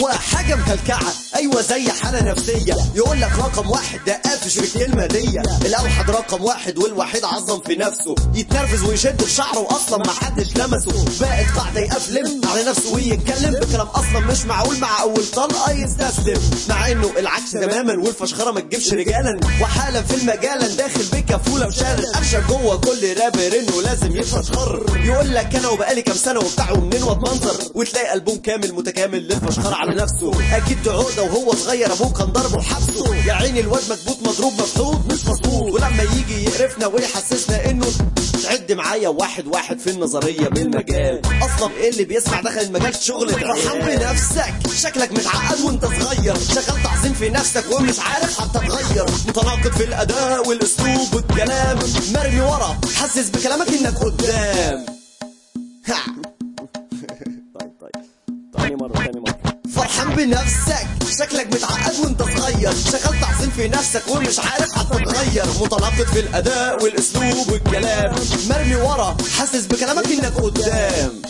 هو حاجة مكلكعة، أيوة زي حالة نفسية. يقول لك رقم واحد ده قافش بالكلمة دي، الأوحد رقم واحد والوحيد عظم في نفسه، يتنرفز ويشد في شعره أصلا ما حدش لمسه. بقت قاعدة يقفلم على نفسه ويتكلم بكلام أصلا مش معقول، مع أول طلقة يستسلم، مع إنه العكس تماما والفشخرة ما تجيبش رجالا. وحالا في المجالا داخل بكفولة وشارع أبشر جوه كل رابر إنه لازم يتفشخر. يقول لك أنا وبقالي كام سنة وبتاع ومنين واتمنظر، وتلاقي ألبوم كامل متكامل للفشخرة على نفسه. أكيد عقدة وهو صغير أبوه كان ضربه وحبسه، يا عيني الواد مكبوت مضروب مفحوط مش مظبوط. ولما يجي يقرفنا ويحسسنا إنه تعد معايا واحد واحد في النظرية بالمجال، أصلا إيه اللي بيسمع دخل المجال شغل. فرحان بنفسك شكلك متعقد وانت صغير، شغال تعظيم في نفسك ومش عارف حتى تغير، متناقض في الأداء والأسلوب والكلام، مرمي ورا حسس بكلامك إنك قدام. تاني مرة فرحان بنفسك شكلك متعقد وانت صغير، شغال تعظيم في نفسك ومش عارف حتى تغير، متناقض في الأداء والأسلوب والكلام، مرمي ورا حاسس بكلامك إنك قدام.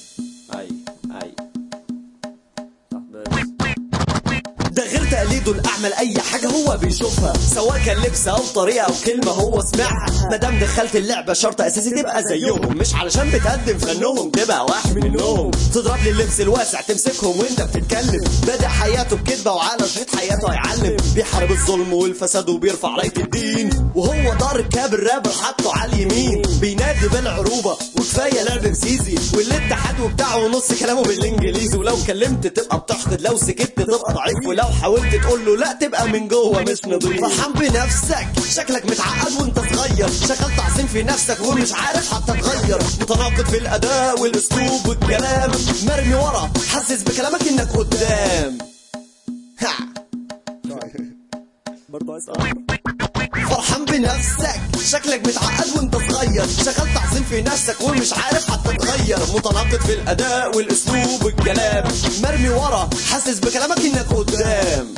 ده غير تقليده الأعمى لأي حاجة هو بيشوفها، سواء كان لبس أو طريقة أو كلمة هو سمعها. مادام دخلت اللعبة شرط أساسي تبقى زيهم، مش علشان بتقدم فنهم تبقى واحد منهم. تضرب لي اللبس الواسع تمسكهم وانت بتتكلم، بدأ حياته بكدبة وعلى شريط حياته هيعلم، بيحارب الظلم والفساد وبيرفع راية الدين، وهو ضارب كاب الرابر حطه على اليمين، بينادي بالعروبة وكفاية لعب بسيزي، والاتحاد وبتاعه ونص كلامه بالانجليزي. ولو كلمت تبقى بتحقد، لو سكت تبقى ضعيف، ولو حاولت تقول له لا تبقى من جوه مش نضيف. فرحان بنفسك شكلك متعقد وانت صغير، شغال تعظيم في نفسك ومش عارف حتى تغير، متناقض في الأداء والأسلوب والكلام، مرمي ورا حسس بكلامك إنك قدام. فرحان بنفسك شكلك متعقد وانت صغير، شغال تعظيم في نفسك ومش عارف حتى تغير، متناقض في الأداء والأسلوب والكلام، مرمي ورا حاسس بكلامك إنك قدام.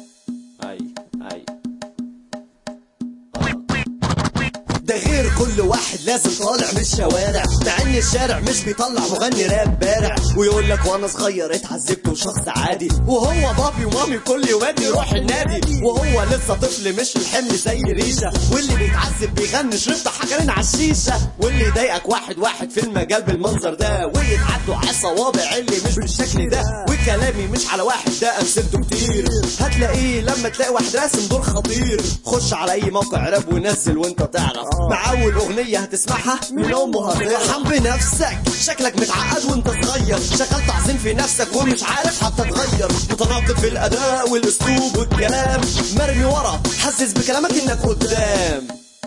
ده غير كل واحد لازم طالع من الشوارع، مع ان الشارع مش بيطلع مغني راب بارع، ويقول لك وانا صغير اتعذبت وشخص عادي، وهو بابي ومامي كل يوم يروح النادي، وهو لسه طفل مش الحمل زي ريشه، واللي بيتعذب بيغني شريط حجرين على الشيشه، واللي يضايقك واحد واحد في المجال بالمنظر ده، ويتعدوا على الصوابع اللي مش بالشكل ده، وكلامي مش على واحد ده امثلته كتير، هتلاقيه لما تلاقي واحد راسم دور خطير. خش على اي موقع راب ونزل وانت تعرف، مع اول اغنيه هتسمعها من امه هتفرحان بنفسك شكلك متعقد وانت صغير، شغال تعظيم في نفسك ومش عارف حتى تغير، متناقض في الاداء والاسلوب والكلام، مرمي ورا حسس بكلامك انك قدام.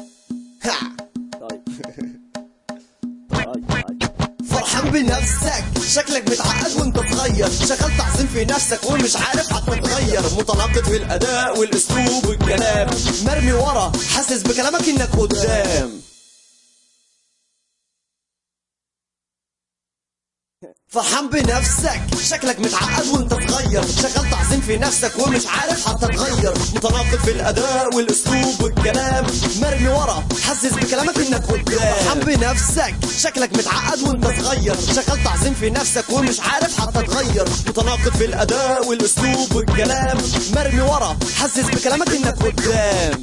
فرحان بنفسك شكلك متعقد وانت صغير، شغال تعظيم في نفسك ومش عارف حتى تغير، متناقض في الأداء والأسلوب والكلام، مرمي ورا حاسس بكلامك إنك قدام. فرحان بنفسك شكلك متعقد وانت صغير، شغال تعظيم في نفسك ومش عارف حتى تغير، متناقض في الأداء والأسلوب والكلام، مرمي ورا حسس بكلامك إنك قدام. فرحان بنفسك شكلك متعقد وانت صغير، شغال تعظيم في نفسك ومش عارف حتى تغير، متناقض في الأداء والأسلوب والكلام، مرمي ورا حسس بكلامك إنك قدام.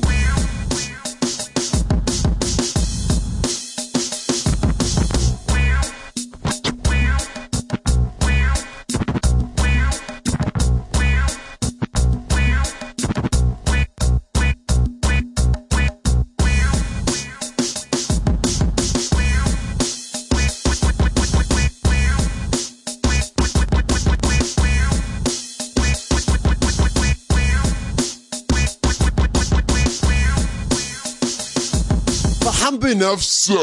فرحان بنفسك.